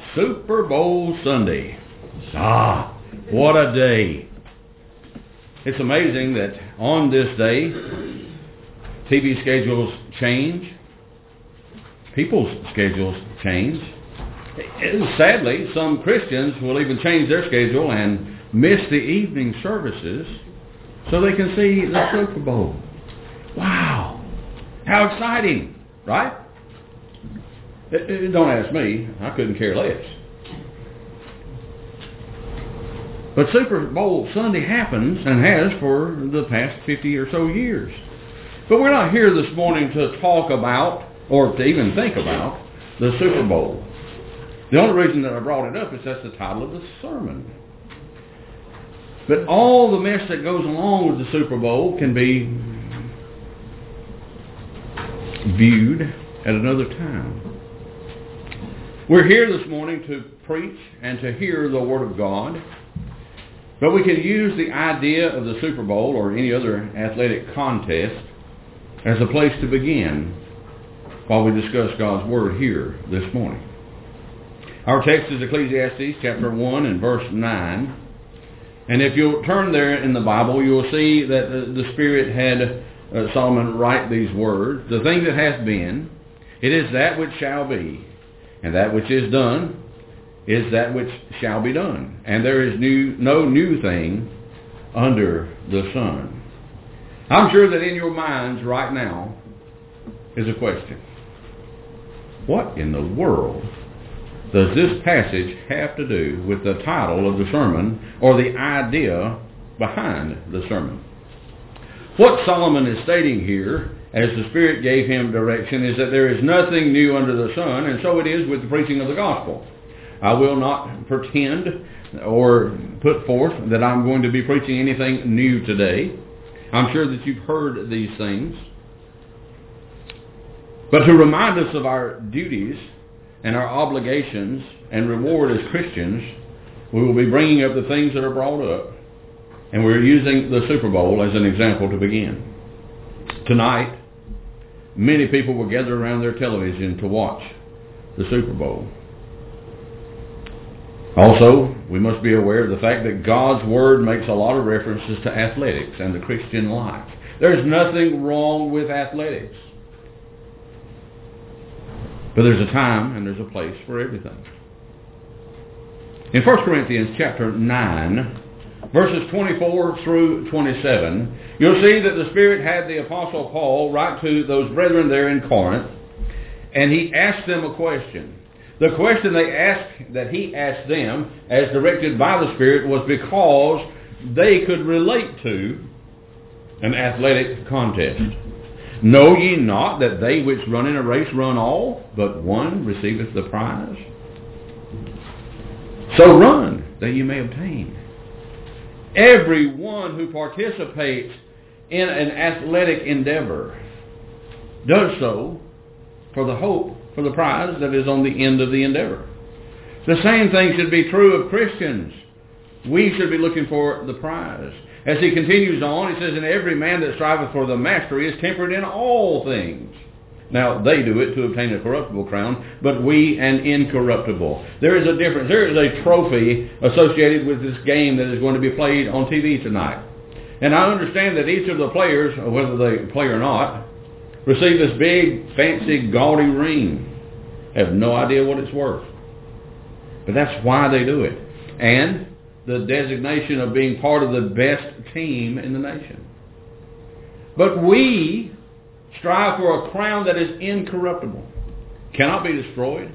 Super Bowl Sunday. What a day. It's amazing that on this day, TV schedules change. People's schedules change. Sadly, some Christians will even change their schedule and miss the evening services so they can see the Super Bowl. Wow. How exciting, right? Don't ask me. I couldn't care less. But Super Bowl Sunday happens and has for the past 50 or so years. But we're not here this morning to talk about or to even think about the Super Bowl. The only reason that I brought it up is that's the title of the sermon. But all the mess that goes along with the Super Bowl can be viewed at another time. We're here this morning to preach and to hear the Word of God. But we can use the idea of the Super Bowl or any other athletic contest as a place to begin while we discuss God's Word here this morning. Our text is Ecclesiastes chapter 1 and verse 9. And if you'll turn there in the Bible, you'll see that the Spirit had Solomon write these words. The thing that has been, it is that which shall be. And that which is done is that which shall be done. And there is no new thing under the sun. I'm sure that in your minds right now is a question. What in the world does this passage have to do with the title of the sermon or the idea behind the sermon? What Solomon is stating here, as the Spirit gave him direction, is that there is nothing new under the sun, and so it is with the preaching of the gospel. I will not pretend or put forth that I'm going to be preaching anything new today. I'm sure that you've heard these things. But to remind us of our duties and our obligations and reward as Christians, we will be bringing up the things that are brought up, and we're using the Super Bowl as an example to begin. Tonight, many people will gather around their television to watch the Super Bowl. Also, we must be aware of the fact that God's Word makes a lot of references to athletics and the Christian life. There's nothing wrong with athletics. But there's a time and there's a place for everything. In 1 Corinthians chapter 9, verses 24 through 27, you'll see that the Spirit had the Apostle Paul write to those brethren there in Corinth, and he asked them a question. The question that he asked them, as directed by the Spirit, was because they could relate to an athletic contest. Know ye not that they which run in a race run all, but one receiveth the prize? So run, that ye may obtain. Everyone who participates in an athletic endeavor does so for the hope, for the prize that is on the end of the endeavor. The same thing should be true of Christians. We should be looking for the prize. As he continues on, he says, and every man that striveth for the mastery is temperate in all things. Now, they do it to obtain a corruptible crown, but we an incorruptible. There is a difference. There is a trophy associated with this game that is going to be played on TV tonight. And I understand that each of the players, whether they play or not, receive this big, fancy, gaudy ring. Have no idea what it's worth. But that's why they do it. And the designation of being part of the best team in the nation. But we strive for a crown that is incorruptible. Cannot be destroyed.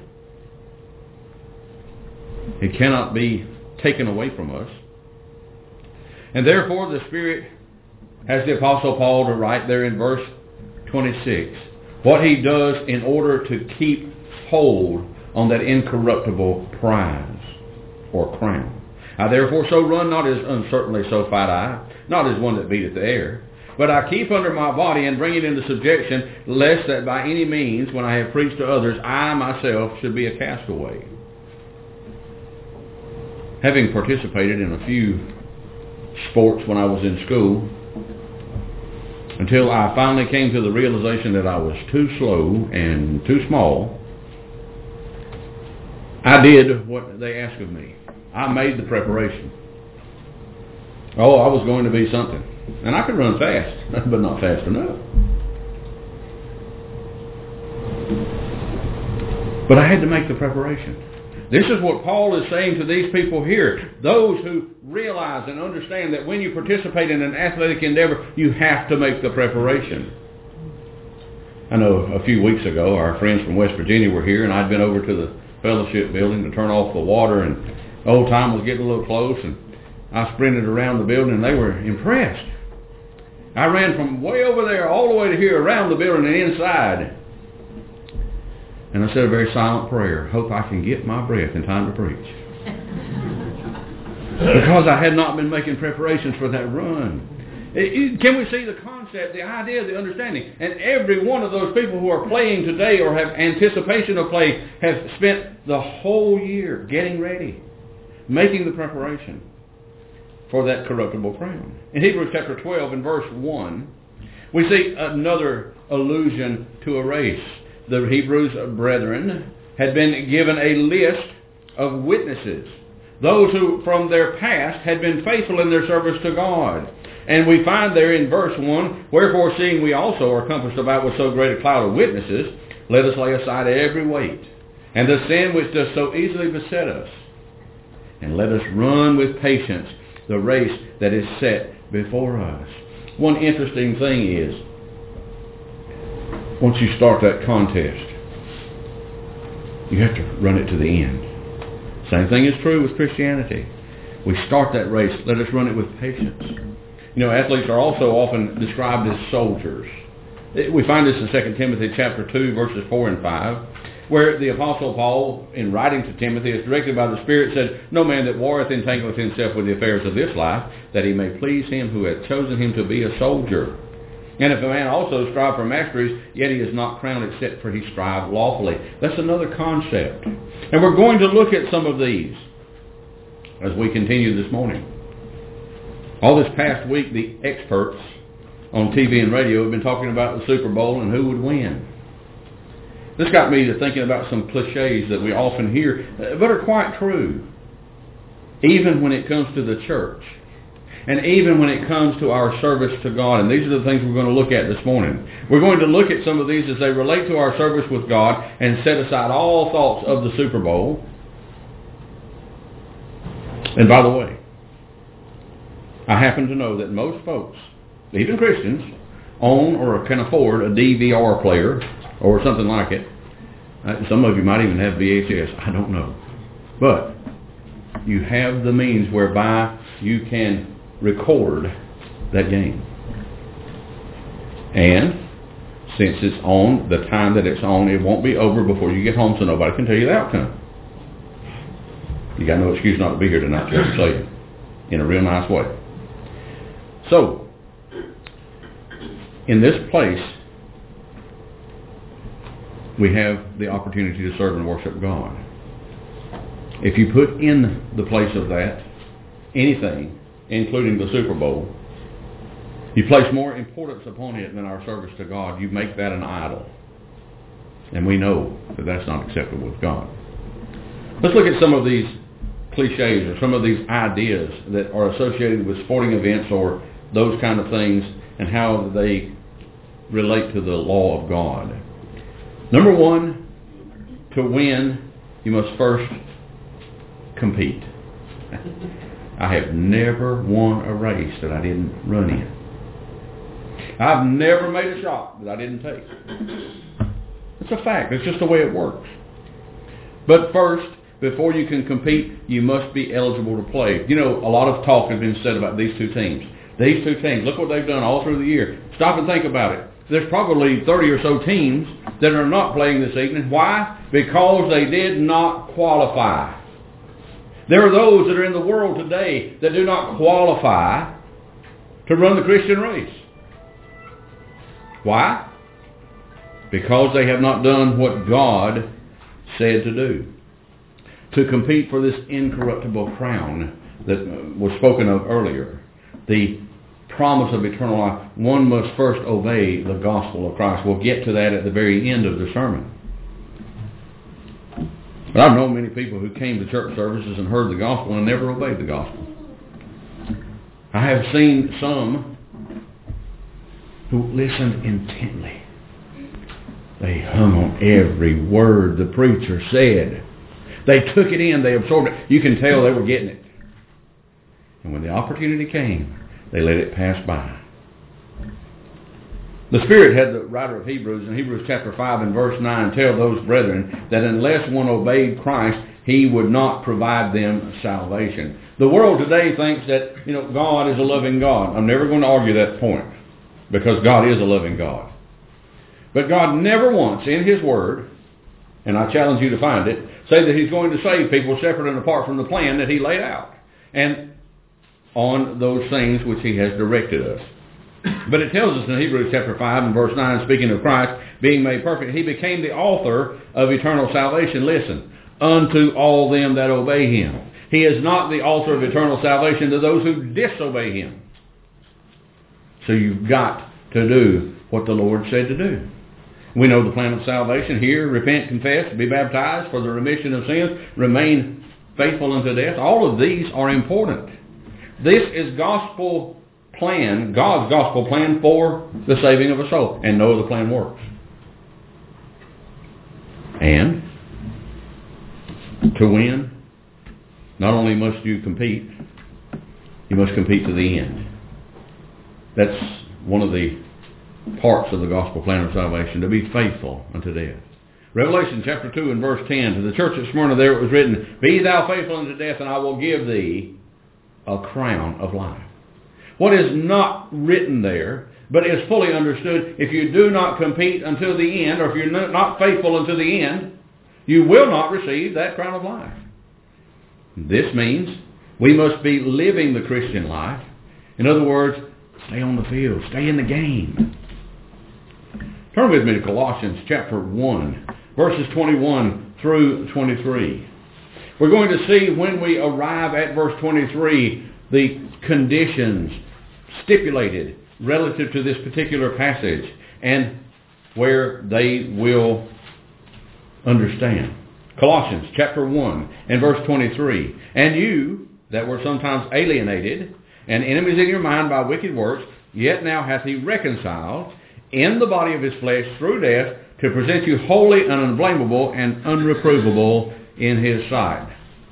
It cannot be taken away from us. And therefore the Spirit has the Apostle Paul to write there in verse 26 what he does in order to keep hold on that incorruptible prize or crown. I therefore so run, not as uncertainly so fight I, not as one that beateth the air. But I keep under my body and bring it into subjection, lest that by any means, when I have preached to others, I myself should be a castaway. Having participated in a few sports when I was in school, until I finally came to the realization that I was too slow and too small, I did what they asked of me. I made the preparation. Oh, I was going to be something. And I could run fast, but not fast enough. But I had to make the preparation. This is what Paul is saying to these people here. Those who realize and understand that when you participate in an athletic endeavor, you have to make the preparation. I know a few weeks ago, our friends from West Virginia were here, and I'd been over to the fellowship building to turn off the water, and old time was getting a little close, and I sprinted around the building, and they were impressed. I ran from way over there all the way to here, around the building and inside. And I said a very silent prayer. Hope I can get my breath in time to preach. Because I had not been making preparations for that run. Can we see the concept, the idea, the understanding? And every one of those people who are playing today or have anticipation of playing have spent the whole year getting ready, making the preparation for that corruptible crown. In Hebrews chapter 12 and verse 1, we see another allusion to a race. The Hebrews brethren had been given a list of witnesses, those who from their past had been faithful in their service to God. And we find there in verse 1, wherefore seeing we also are compassed about with so great a cloud of witnesses, let us lay aside every weight, and the sin which does so easily beset us, and let us run with patience the race that is set before us. One interesting thing is, once you start that contest, you have to run it to the end. Same thing is true with Christianity. We start that race, let us run it with patience. You know, athletes are also often described as soldiers. We find this in 2 Timothy chapter 2, verses 4 and 5, where the Apostle Paul, in writing to Timothy, is directed by the Spirit, said, no man that warreth entangleth himself with the affairs of this life, that he may please him who hath chosen him to be a soldier. And if a man also strive for masteries, yet he is not crowned except for he strive lawfully. That's another concept. And we're going to look at some of these as we continue this morning. All this past week, the experts on TV and radio have been talking about the Super Bowl and who would win. This got me to thinking about some cliches that we often hear, but are quite true. Even when it comes to the church. And even when it comes to our service to God. And these are the things we're going to look at this morning. We're going to look at some of these as they relate to our service with God and set aside all thoughts of the Super Bowl. And by the way, I happen to know that most folks, even Christians, own or can afford a DVR player or something like it. Some of you might even have VHS. I don't know. But you have the means whereby you can record that game. And since it's on the time that it's on, it won't be over before you get home, so nobody can tell you the outcome. You got no excuse not to be here tonight, just to say it in a real nice way. So, in this place, we have the opportunity to serve and worship God. If you put in the place of that anything, including the Super Bowl, you place more importance upon it than our service to God, you make that an idol. And we know that that's not acceptable with God. Let's look at some of these cliches or some of these ideas that are associated with sporting events or those kind of things and how they relate to the law of God. Number one, to win, you must first compete. I have never won a race that I didn't run in. I've never made a shot that I didn't take. It's a fact. It's just the way it works. But first, before you can compete, you must be eligible to play. You know, a lot of talk has been said about these two teams. These two teams, look what they've done all through the year. Stop and think about it. There's probably 30 or so teams that are not playing this evening. Why? Because they did not qualify. There are those that are in the world today that do not qualify to run the Christian race. Why? Because they have not done what God said to do. To compete for this incorruptible crown that was spoken of earlier. The promise of eternal life. One must first obey the gospel of Christ. We'll get to that at the very end of the sermon. But I've known many people who came to church services and heard the gospel and never obeyed the gospel. I have seen some who listened intently. They hung on every word the preacher said. They took it in. They absorbed it. You can tell they were getting it. And when the opportunity came, they let it pass by. The Spirit had the writer of Hebrews, in Hebrews chapter 5 and verse 9, tell those brethren that unless one obeyed Christ, He would not provide them salvation. The world today thinks that, God is a loving God. I'm never going to argue that point, because God is a loving God. But God never once in His Word, and I challenge you to find it, say that He's going to save people separate and apart from the plan that He laid out, and on those things which He has directed us. But it tells us in Hebrews chapter 5 and verse 9, speaking of Christ being made perfect, He became the author of eternal salvation. Listen, unto all them that obey Him. He is not the author of eternal salvation to those who disobey Him. So you've got to do what the Lord said to do. We know the plan of salvation. Hear, repent, confess, be baptized for the remission of sins, remain faithful unto death. All of these are important. This is gospel plan, God's gospel plan for the saving of a soul. And no other plan works. And to win, not only must you compete, you must compete to the end. That's one of the parts of the gospel plan of salvation, to be faithful unto death. Revelation chapter 2 and verse 10, to the church at Smyrna there it was written, Be thou faithful unto death, and I will give thee a crown of life. What is not written there, but is fully understood, if you do not compete until the end, or if you're not faithful until the end, you will not receive that crown of life. This means we must be living the Christian life. In other words, stay on the field, stay in the game. Turn with me to Colossians chapter 1, verses 21 through 23. We're going to see when we arrive at verse 23 the conditions stipulated relative to this particular passage and where they will understand. Colossians chapter 1 and verse 23. And you that were sometimes alienated and enemies in your mind by wicked works, yet now hath He reconciled in the body of His flesh through death, to present you holy and unblameable and unreprovable in His sight.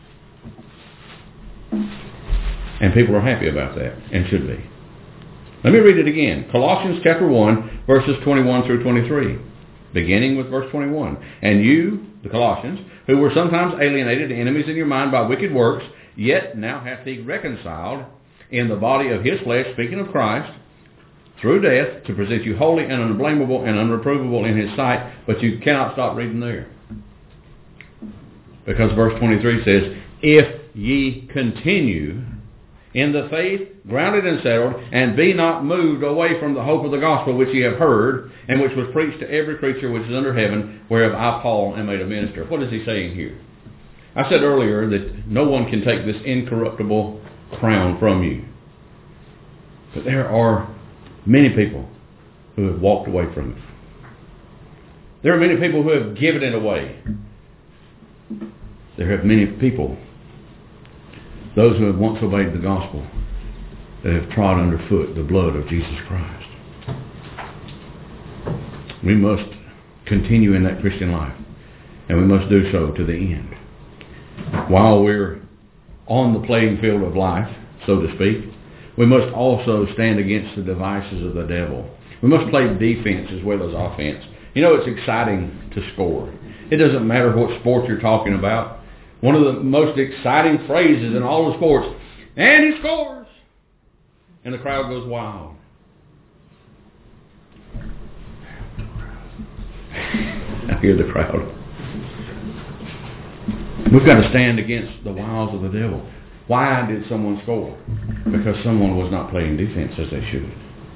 And people are happy about that, and should be. Let me read it again. Colossians chapter 1, verses 21 through 23. Beginning with verse 21. And you, the Colossians, who were sometimes alienated, enemies in your mind by wicked works, yet now hath He reconciled in the body of His flesh, speaking of Christ, through death, to present you holy and unblameable and unreprovable in His sight. But you cannot stop reading there. Because verse 23 says, If ye continue in the faith, grounded and settled, and be not moved away from the hope of the gospel which ye have heard, and which was preached to every creature which is under heaven, whereof I, Paul, am made a minister. What is he saying here? I said earlier that no one can take this incorruptible crown from you. But there are many people who have walked away from it. There are many people who have given it away. There have many people, those who have once obeyed the gospel, that have trod underfoot the blood of Jesus Christ. We must continue in that Christian life, and we must do so to the end. While we're on the playing field of life, so to speak, we must also stand against the devices of the devil. We must play defense as well as offense. You know, it's exciting to score. It doesn't matter what sport you're talking about. One of the most exciting phrases in all the sports, and he scores, and the crowd goes wild. I hear the crowd. We've got to stand against the wiles of the devil. Why did someone score? Because someone was not playing defense as they should.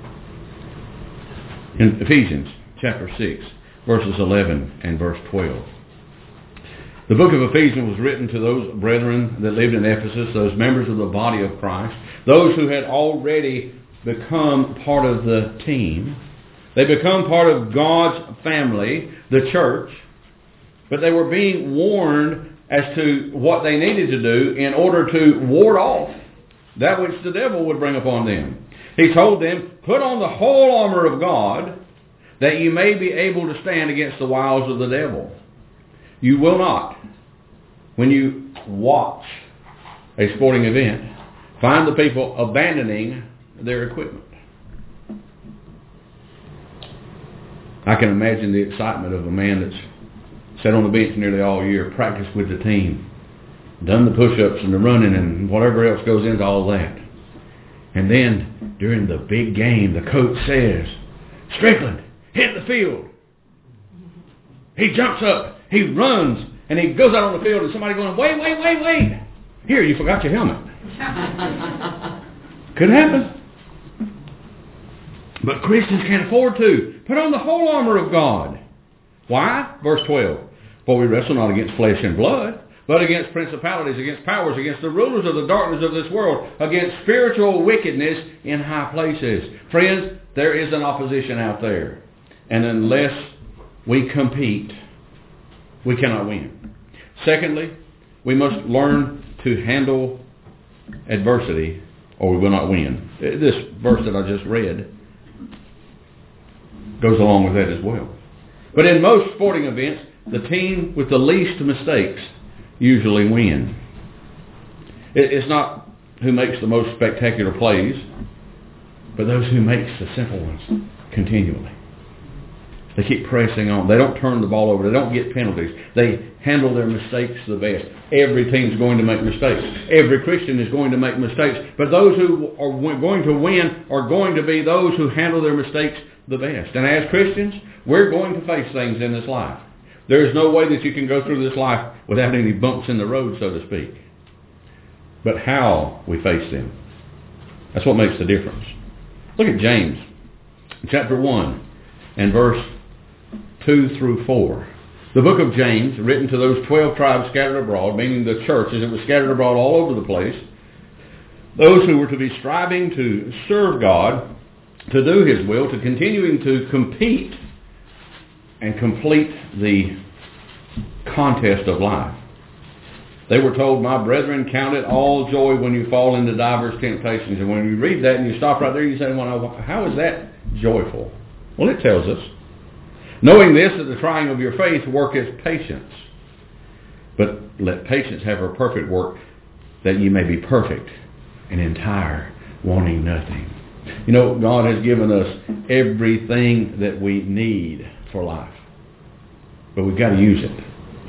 In Ephesians chapter 6, verses 11 and verse 12. The book of Ephesians was written to those brethren that lived in Ephesus, those members of the body of Christ, those who had already become part of the team. They become part of God's family, the church, but they were being warned as to what they needed to do in order to ward off that which the devil would bring upon them. He told them, put on the whole armor of God, that you may be able to stand against the wiles of the devil. You will not, when you watch a sporting event, find the people abandoning their equipment. I can imagine the excitement of a man that's sat on the bench nearly all year, practiced with the team, done the push-ups and the running and whatever else goes into all that. And then, during the big game, the coach says, Strickland, hit the field. He jumps up, he runs, and he goes out on the field, and somebody going, wait. Here, you forgot your helmet. Could happen. But Christians can't afford to. Put on the whole armor of God. Why? Verse 12. For we wrestle not against flesh and blood, but against principalities, against powers, against the rulers of the darkness of this world, against spiritual wickedness in high places. Friends, there is an opposition out there. And unless we compete, we cannot win. Secondly, we must learn to handle adversity or we will not win. This verse that I just read goes along with that as well. But in most sporting events, the team with the least mistakes usually win. It's not who makes the most spectacular plays, but those who makes the simple ones continually. They keep pressing on. They don't turn the ball over. They don't get penalties. They handle their mistakes the best. Every team's going to make mistakes. Every Christian is going to make mistakes. But those who are going to win are going to be those who handle their mistakes the best. And as Christians, we're going to face things in this life. There is no way that you can go through this life without any bumps in the road, so to speak. But how we face them, that's what makes the difference. Look at James, chapter 1, and verse 2 through 4. The book of James, written to those 12 tribes scattered abroad, meaning the church as it was scattered abroad all over the place, those who were to be striving to serve God, to do His will, to continuing to compete and complete the contest of life. They were told, my brethren, count it all joy when you fall into diverse temptations. And when you read that and you stop right there, you say, well, how is that joyful? Well, it tells us, knowing this, that the trying of your faith worketh patience. But let patience have her perfect work, that ye may be perfect and entire, wanting nothing. You know, God has given us everything that we need for life. But we've got to use it.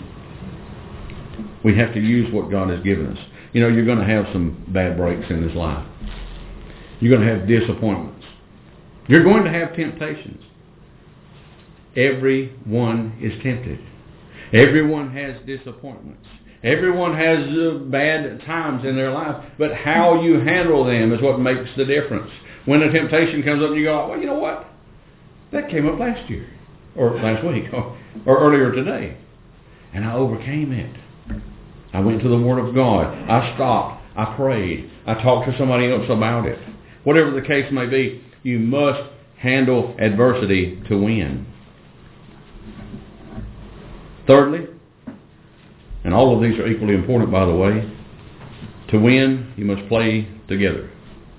We have to use what God has given us. You know, you're going to have some bad breaks in this life. You're going to have disappointments. You're going to have temptations. Everyone is tempted. Everyone has disappointments. Everyone has bad times in their life. But how you handle them is what makes the difference. When a temptation comes up and you go, well, you know what? That came up last year. Or last week. Or earlier today. And I overcame it. I went to the Word of God. I stopped. I prayed. I talked to somebody else about it. Whatever the case may be, you must handle adversity to win. Thirdly, and all of these are equally important, by the way, to win, you must play together.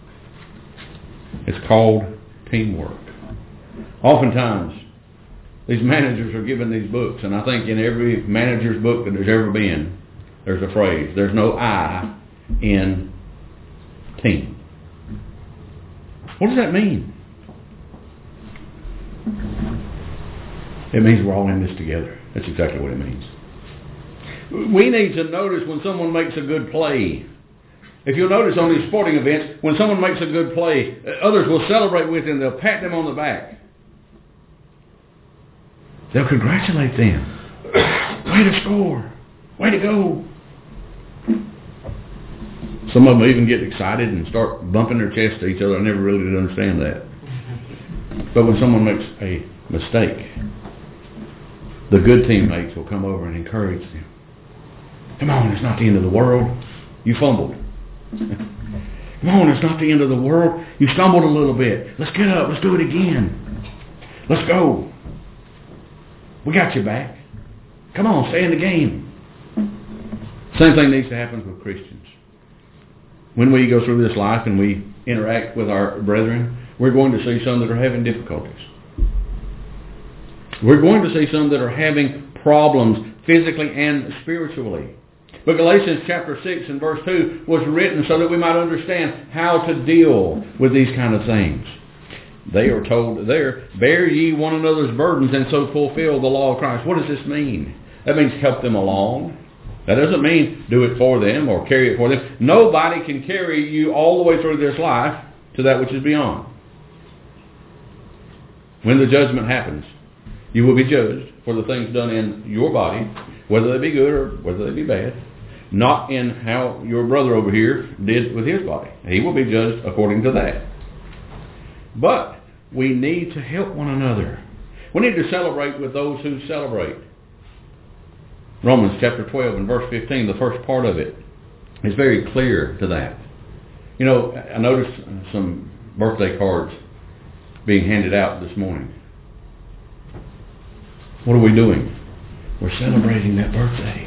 It's called teamwork. Oftentimes, these managers are given these books, and I think in every manager's book that there's ever been, there's a phrase. There's no I in team. What does that mean? It means we're all in this together. That's exactly what it means. We need to notice when someone makes a good play. If you'll notice on these sporting events, when someone makes a good play, others will celebrate with them. They'll pat them on the back. They'll congratulate them. Way to score. Way to go. Some of them even get excited and start bumping their chest to each other. I never really did understand that. But when someone makes a mistake, the good teammates will come over and encourage them. Come on, it's not the end of the world. You fumbled. Come on, it's not the end of the world. You stumbled a little bit. Let's get up. Let's do it again. Let's go. We got you back. Come on, stay in the game. Same thing needs to happen with Christians. When we go through this life and we interact with our brethren, we're going to see some that are having difficulties. We're going to see some that are having problems physically and spiritually. But Galatians chapter 6 and verse 2 was written so that we might understand how to deal with these kind of things. They are told there, bear ye one another's burdens and so fulfill the law of Christ. What does this mean? That means help them along. That doesn't mean do it for them or carry it for them. Nobody can carry you all the way through this life to that which is beyond. When the judgment happens, you will be judged for the things done in your body, whether they be good or whether they be bad, not in how your brother over here did with his body. He will be judged according to that. But we need to help one another. We need to celebrate with those who celebrate. Romans chapter 12 and verse 15, the first part of it, is very clear to that. You know, I noticed some birthday cards being handed out this morning. What are we doing? We're celebrating that birthday.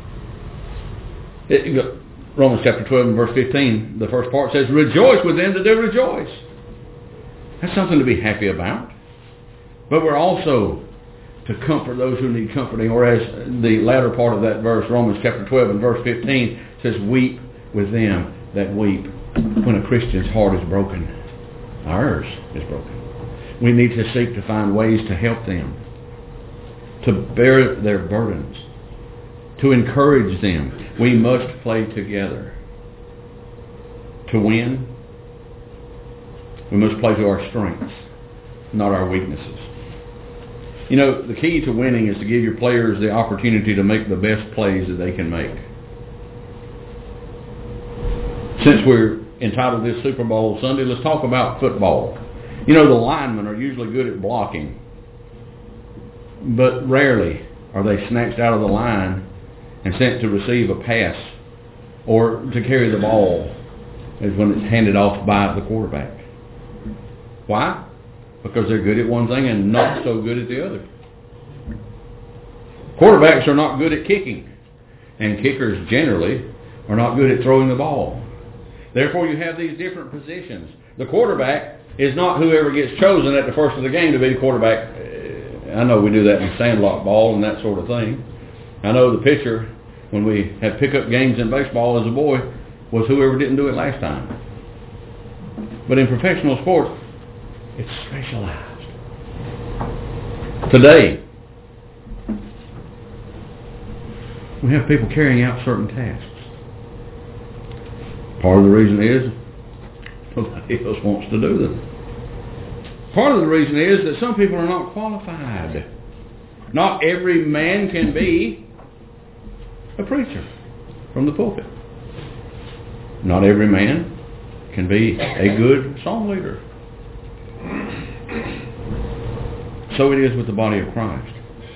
Romans chapter 12 and verse 15, the first part says, rejoice with them that do rejoice. That's something to be happy about. But we're also to comfort those who need comforting, or as the latter part of that verse, Romans chapter 12 and verse 15, says, weep with them that weep. When a Christian's heart is broken, ours is broken. We need to seek to find ways to help them, to bear their burdens, to encourage them. We must play together. To win, we must play to our strengths, not our weaknesses. You know, the key to winning is to give your players the opportunity to make the best plays that they can make. Since we're entitled this Super Bowl Sunday, let's talk about football. You know, the linemen are usually good at blocking, but rarely are they snatched out of the line and sent to receive a pass or to carry the ball as when it's handed off by the quarterback. Why? Because they're good at one thing and not so good at the other. Quarterbacks are not good at kicking, and kickers generally are not good at throwing the ball. Therefore, you have these different positions. The quarterback is not whoever gets chosen at the first of the game to be the quarterback. I know we do that in sandlot ball and that sort of thing. I know the pitcher, when we had pickup games in baseball as a boy, was whoever didn't do it last time. But in professional sports, it's specialized. Today, we have people carrying out certain tasks. Part of the reason is nobody else wants to do them. Part of the reason is that some people are not qualified. Not every man can be a preacher from the pulpit. Not every man can be a good song leader. So it is with the body of Christ.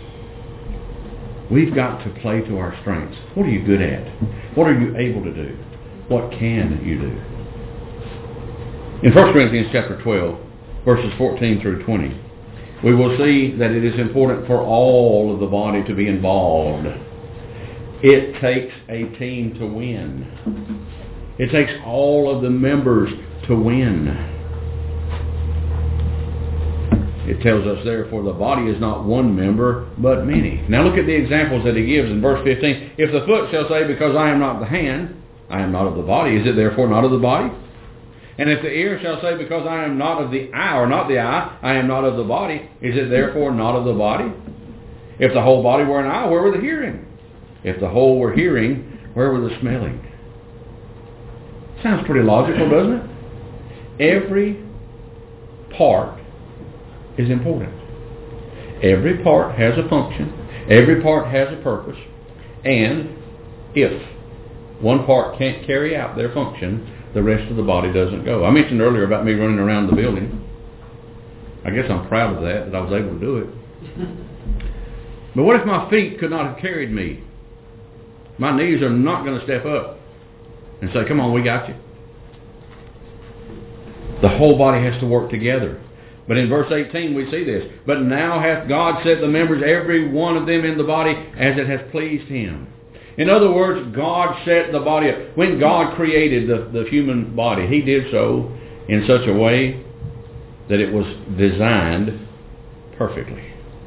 We've got to play to our strengths. What are you good at? What are you able to do? What can you do? In 1 Corinthians chapter 12, verses 14 through 20, we will see that it is important for all of the body to be involved. It takes a team to win. It takes all of the members to win. It tells us, therefore, the body is not one member, but many. Now look at the examples that he gives in verse 15. If the foot shall say, because I am not the hand, I am not of the body, is it therefore not of the body? And if the ear shall say, because I am not of the eye, or not the eye, I am not of the body, is it therefore not of the body? If the whole body were an eye, where were the hearing? If the whole were hearing, where were the smelling? Sounds pretty logical, doesn't it? Every part is important. Every part has a function. Every part has a purpose. And if one part can't carry out their function, the rest of the body doesn't go. I mentioned earlier about me running around the building. I guess I'm proud of that I was able to do it. But what if my feet could not have carried me? My knees are not going to step up and say, come on, we got you. The whole body has to work together. But in verse 18 we see this. But now hath God set the members, every one of them in the body, as it hath pleased him. In other words, God set the body up. When God created the human body, He did so in such a way that it was designed perfectly.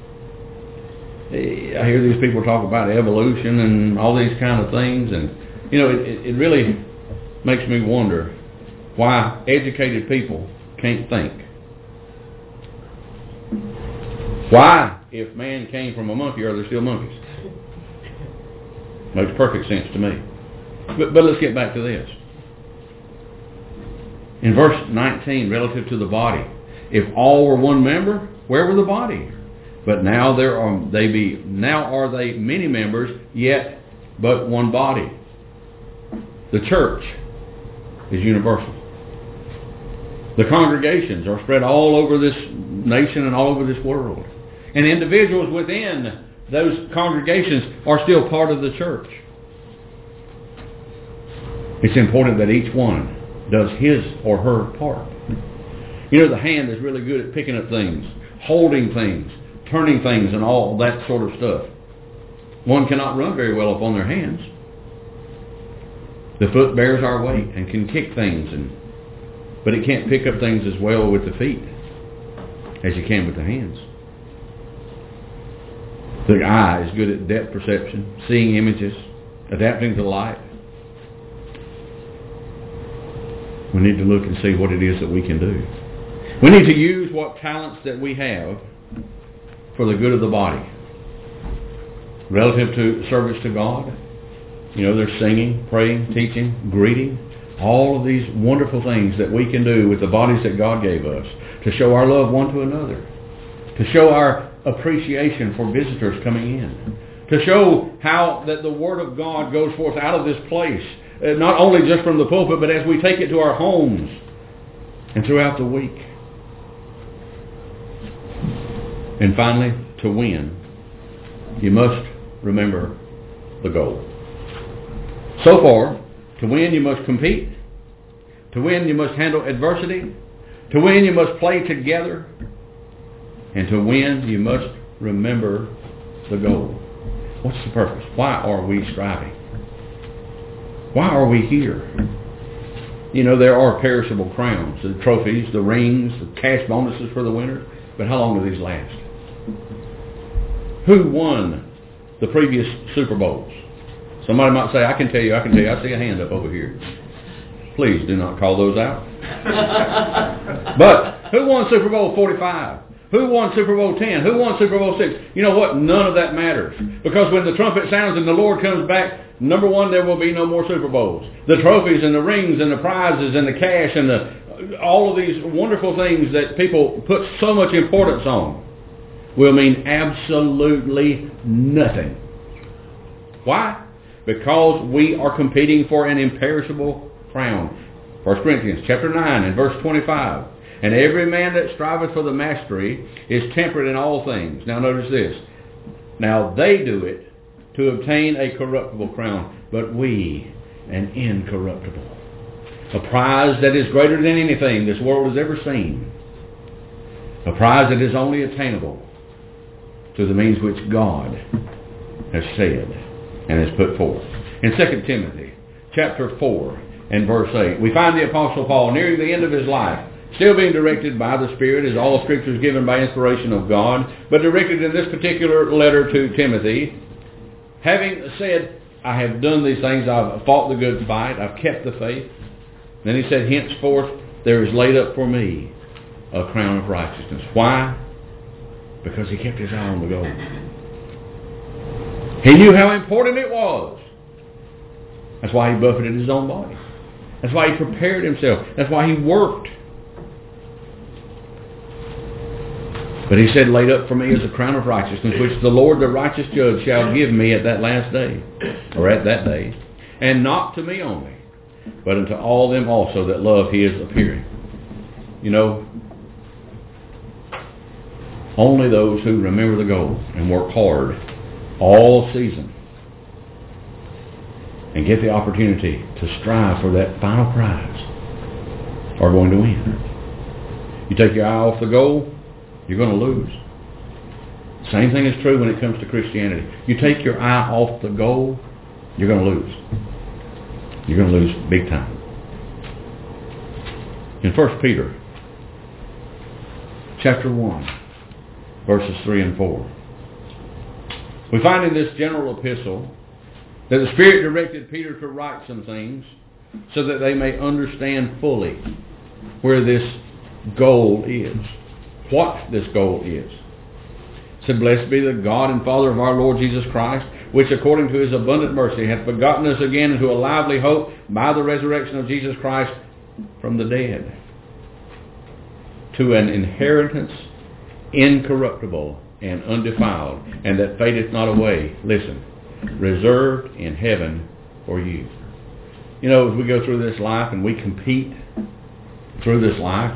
I hear these people talk about evolution and all these kind of things, and it really makes me wonder why educated people can't think. Why, if man came from a monkey, are there still monkeys? Makes perfect sense to me. But let's get back to this. In verse 19, relative to the body, if all were one member, where were the body? But now are they many members, yet but one body. The church is universal. The congregations are spread all over this nation and all over this world. And individuals within those congregations are still part of the church. It's important that each one does his or her part. The hand is really good at picking up things, holding things, turning things, and all that sort of stuff. One cannot run very well upon their hands. The foot bears our weight and can kick things, but it can't pick up things as well with the feet as you can with the hands. The eye is good at depth perception, seeing images, adapting to light. We need to look and see what it is that we can do. We need to use what talents that we have for the good of the body. Relative to service to God, there's singing, praying, teaching, greeting, all of these wonderful things that we can do with the bodies that God gave us to show our love one to another, to show our appreciation for visitors coming in, to show how that the Word of God goes forth out of this place, not only just from the pulpit, but as we take it to our homes and throughout the week. And finally, to win, you must remember the goal. So far, to win you must compete. To win you must handle adversity. To win you must play together. And to win you must remember the goal. What's the purpose? Why are we striving? Why are we here? There are perishable crowns, the trophies, the rings, the cash bonuses for the winners. But how long do these last? Who won the previous Super Bowls? Somebody might say, I can tell you. I see a hand up over here. Please do not call those out. But who won Super Bowl 45? Who won Super Bowl 10? Who won Super Bowl 6? You know what? None of that matters. Because when the trumpet sounds and the Lord comes back, number one, there will be no more Super Bowls. The trophies and the rings and the prizes and the cash and all of these wonderful things that people put so much importance on will mean absolutely nothing. Why? Because we are competing for an imperishable crown. 1 Corinthians chapter 9 and verse 25. And every man that striveth for the mastery is temperate in all things. Now notice this. Now they do it to obtain a corruptible crown, but we an incorruptible. A prize that is greater than anything this world has ever seen. A prize that is only attainable through the means which God has said and has put forth. In 2 Timothy chapter 4 and verse 8, we find the Apostle Paul nearing the end of his life, still being directed by the Spirit, as all Scripture is given by inspiration of God, but directed in this particular letter to Timothy, having said, I have done these things, I've fought the good fight, I've kept the faith. Then he said, henceforth there is laid up for me a crown of righteousness. Why? Because he kept his eye on the goal. He knew how important it was. That's why he buffeted his own body. That's why he prepared himself. That's why he worked. But he said, laid up for me is a crown of righteousness, which the Lord, the righteous judge, shall give me at that last day, or at that day, and not to me only, but unto all them also that love his appearing. Only those who remember the goal and work hard all season and get the opportunity to strive for that final prize are going to win. You take your eye off the goal, you're going to lose. Same thing is true when it comes to Christianity. You take your eye off the goal, you're going to lose. You're going to lose big time. In 1 Peter chapter 1, verses 3 and 4, we find in this general epistle that the Spirit directed Peter to write some things so that they may understand fully where this goal is, what this goal is. It said, "Blessed be the God and Father of our Lord Jesus Christ, which according to His abundant mercy hath begotten us again into a lively hope by the resurrection of Jesus Christ from the dead, to an inheritance incorruptible and undefiled, and that fadeth not away," listen, "reserved in heaven for you." You know, as we go through this life and we compete through this life,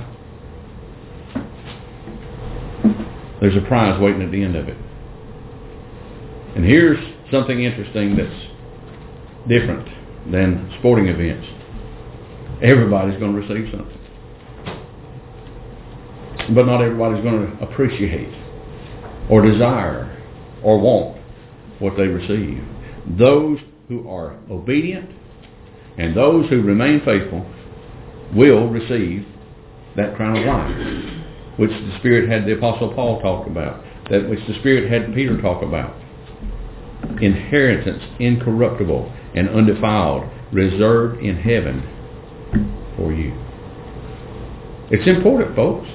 there's a prize waiting at the end of it. And here's something interesting that's different than sporting events. Everybody's going to receive something. But not everybody's going to appreciate or desire or want what they receive. Those who are obedient and those who remain faithful will receive that crown of life, which the Spirit had the Apostle Paul talk about, that which the Spirit had Peter talk about. Inheritance incorruptible and undefiled, reserved in heaven for you. It's important, folks.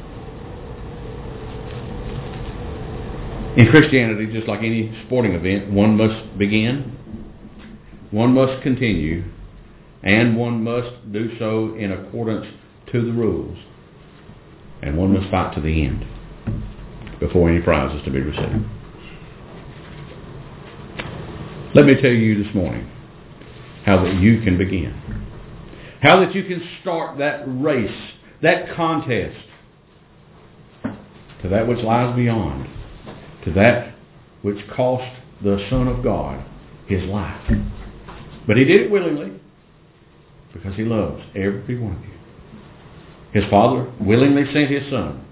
In Christianity, just like any sporting event, one must begin, one must continue, and one must do so in accordance to the rules. And one must fight to the end before any prize is to be received. Let me tell you this morning how that you can begin. How that you can start that race, that contest, to that which lies beyond, to that which cost the Son of God His life. But He did it willingly because He loves every one of you. His Father willingly sent His Son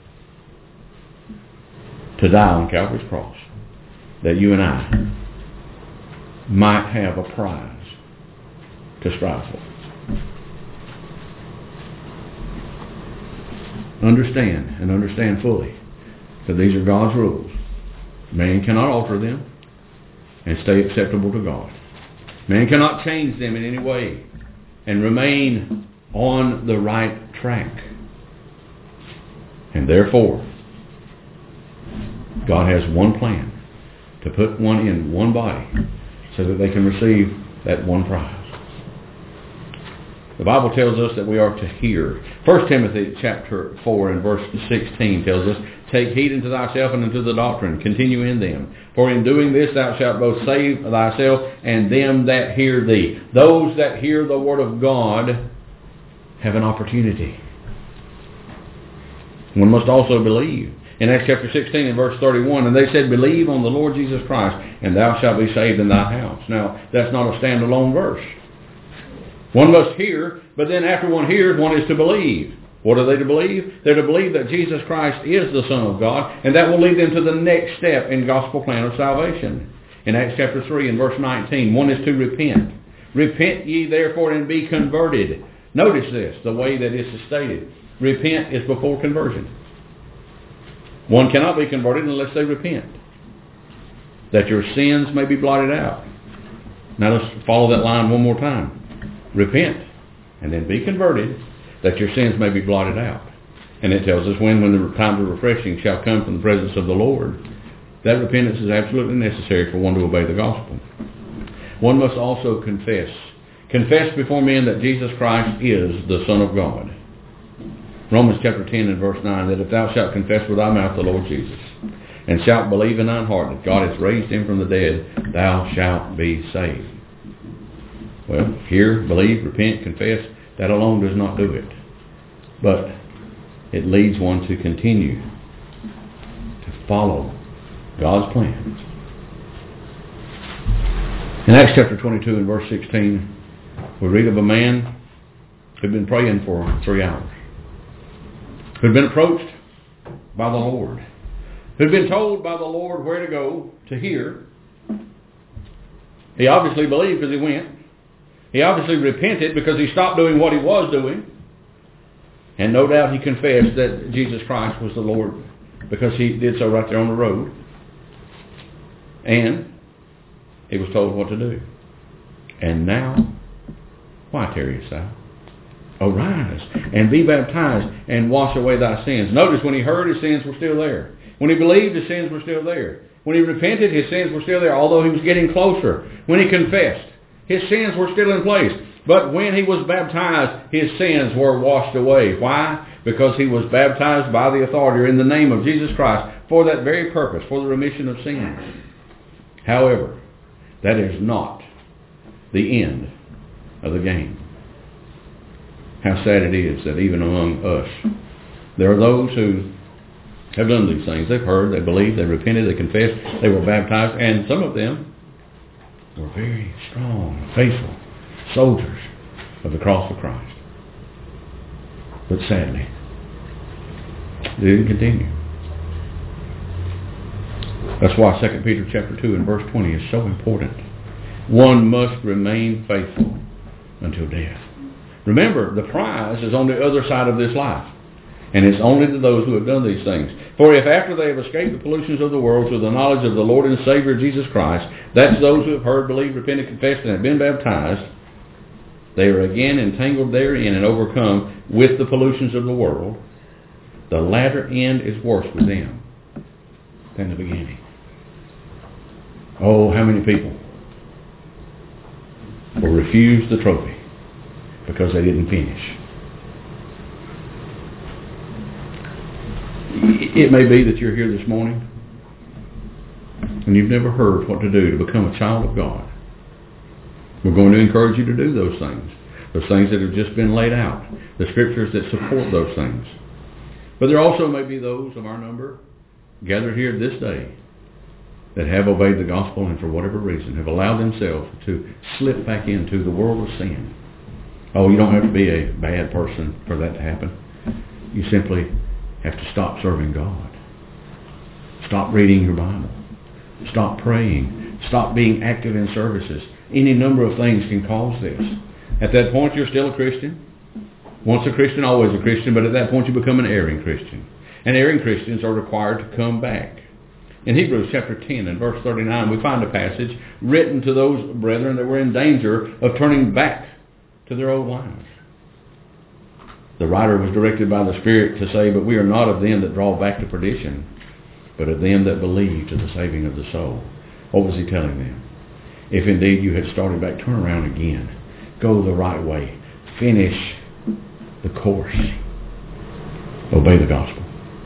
to die on Calvary's cross that you and I might have a prize to strive for. Understand and understand fully that these are God's rules. Man cannot alter them and stay acceptable to God. Man cannot change them in any way and remain on the right track. And therefore, God has one plan to put one in one body so that they can receive that one prize. The Bible tells us that we are to hear. 1 Timothy chapter 4 and verse 16 tells us, "Take heed unto thyself and unto the doctrine, continue in them. For in doing this thou shalt both save thyself and them that hear thee." Those that hear the Word of God have an opportunity. One must also believe. In Acts chapter 16 and verse 31, "And they said, Believe on the Lord Jesus Christ, and thou shalt be saved in thy house." Now, that's not a standalone verse. One must hear, but then after one hears, one is to believe. What are they to believe? They're to believe that Jesus Christ is the Son of God, and that will lead them to the next step in gospel plan of salvation. In Acts chapter 3 and verse 19, one is to repent. "Repent ye therefore and be converted." Notice this, the way that this is stated. Repent is before conversion. One cannot be converted unless they repent, that your sins may be blotted out. Now let's follow that line one more time. Repent, and then be converted, that your sins may be blotted out. And it tells us when the time of refreshing shall come from the presence of the Lord. That repentance is absolutely necessary for one to obey the gospel. One must also confess. Confess before men that Jesus Christ is the Son of God. Romans chapter 10 and verse 9, "That if thou shalt confess with thy mouth the Lord Jesus, and shalt believe in thine heart that God hath raised him from the dead, thou shalt be saved." Well, hear, believe, repent, confess, that alone does not do it. But it leads one to continue to follow God's plans. In Acts chapter 22 and verse 16, we read of a man who had been praying for 3 hours, who had been approached by the Lord, who had been told by the Lord where to go to hear, He obviously believed because he went. He obviously repented because he stopped doing what he was doing. And no doubt he confessed that Jesus Christ was the Lord because he did so right there on the road. And he was told what to do. And now, why tarriest thou? Arise and be baptized and wash away thy sins. Notice when he heard, his sins were still there. When he believed, his sins were still there. When he repented, his sins were still there, although he was getting closer. When he confessed, his sins were still in place. But when he was baptized, his sins were washed away. Why? Because he was baptized by the authority or in the name of Jesus Christ for that very purpose, for the remission of sins. However, that is not the end of the game. How sad it is that even among us, there are those who have done these things. They've heard, they believed, they repented, they confessed, they were baptized, and some of them were very strong, faithful soldiers of the cross of Christ. But sadly, they didn't continue. That's why 2 Peter chapter 2 and verse 20 is so important. One must remain faithful until death. Remember, the prize is on the other side of this life. And it's only to those who have done these things. For if after they have escaped the pollutions of the world through the knowledge of the Lord and Savior Jesus Christ, that's those who have heard, believed, repented, confessed, and have been baptized, they are again entangled therein and overcome with the pollutions of the world, the latter end is worse with them than the beginning. Oh, how many people will refuse the trophy because they didn't finish. It may be that you're here this morning and you've never heard what to do to become a child of God. We're going to encourage you to do those things that have just been laid out, the scriptures that support those things. But there also may be those of our number gathered here this day that have obeyed the gospel and for whatever reason have allowed themselves to slip back into the world of sin. Oh, you don't have to be a bad person for that to happen. You simply have to stop serving God. Stop reading your Bible. Stop praying. Stop being active in services. Any number of things can cause this. At that point, you're still a Christian. Once a Christian, always a Christian, but at that point you become an erring Christian. And erring Christians are required to come back. In Hebrews chapter 10 and verse 39, we find a passage written to those brethren that were in danger of turning back to their old lives. The writer was directed by the Spirit to say, but we are not of them that draw back to perdition, but of them that believe to the saving of the soul. What was he telling them? If indeed you had started back, turn around again. Go the right way. Finish the course. Obey the gospel.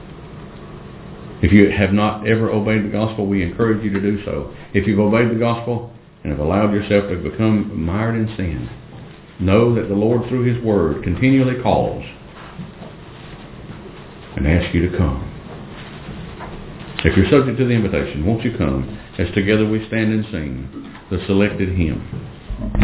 If you have not ever obeyed the gospel, we encourage you to do so. If you've obeyed the gospel and have allowed yourself to become mired in sin, know that the Lord through His Word continually calls and asks you to come. If you're subject to the invitation, won't you come as together we stand and sing the selected hymn.